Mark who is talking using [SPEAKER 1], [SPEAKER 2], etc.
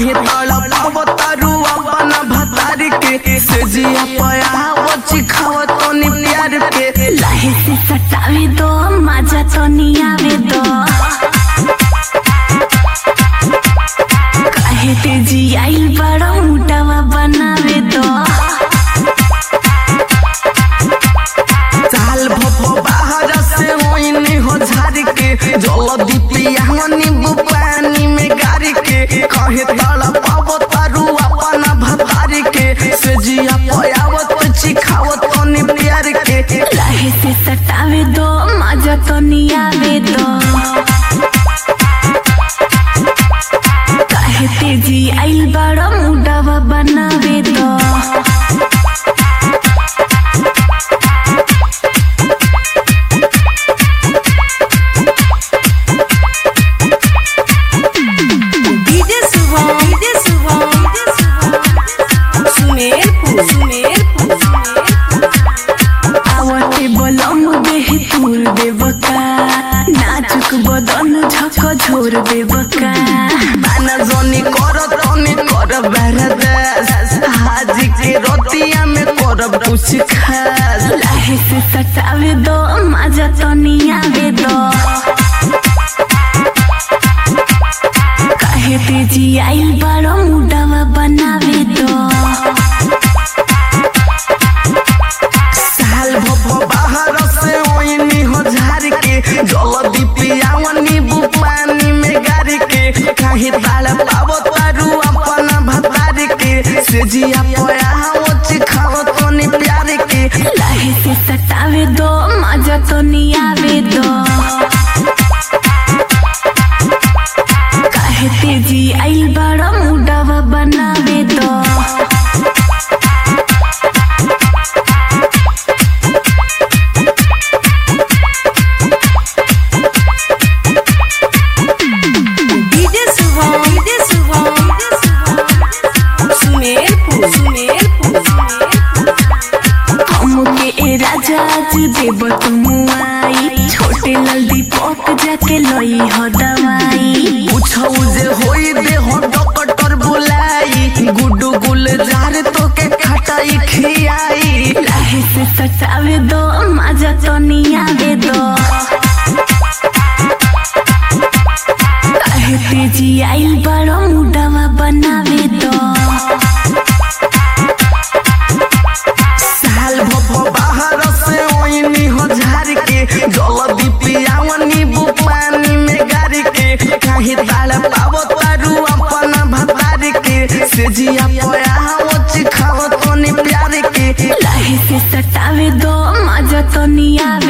[SPEAKER 1] काहे तड़पाव तारू अपन भतारी के से जिया पयाव चिखाव तनी प्यार के
[SPEAKER 2] लाहे से सटावे दो मजा तो नहीं आवे दो काहे तेजी आइल बड़ा मुटावा बनावे दो
[SPEAKER 1] साल भो बाहर से ओइनी हो झारी के जल्दी पिया नींबू पानी में गारी के काहे तड़पाव तारू अपन भतारी के से जिया पयाव चिखाव तनी प्यार के
[SPEAKER 2] लाहे से सटावे दो मजा तो नहीं आवे दो काहे तेजी आइल बड़ा मुटावा बनावे दो आवते बलम देह तूर देवका नाचुक बदन झक झोर देवका
[SPEAKER 1] बाना जनी कर तनी कर बरदास हाजी के रोटिया में करब कुछ खास
[SPEAKER 2] लाहे से सटावे दो मजा तो नहीं आवे दो काहे तेजी आइल बड़ा मुडावा बनावे दो
[SPEAKER 1] साल भो बाहर से ओइनी हो झार के जल्दी पियाव नींबू पानी में गारी के काहे ताल पाव तारू अपन भतारी के से जिया पयाव चिखाव तनी प्यार के
[SPEAKER 2] लाहे से सटावे दो मजा तो नहीं आवे दो काहे तेजी आइल बड़ा मुडावा बनावे दो हमके राजा देव तुमुआई छोटे लाल दीपक जाके लई हो दवाई
[SPEAKER 1] पूछौ जे होई दे हो डॉक्टर बुलाई गुड्डू गुलजार तो के खटाई खियाई
[SPEAKER 2] लाहे से सटावे दो मजा तो नहीं आवे दो काहे तेजी आइल बड़ा मुडावा बनावे दो
[SPEAKER 1] साल भो बाहर से ओइनी हो झार के जल्दी पियाव नींबू पानी में गारी के काहे ताल पाव तारू अपन भतारी के से जिया पयाव चिखाव तनी प्यार के
[SPEAKER 2] लाहे से सटावे दो मजा तो नहीं आवे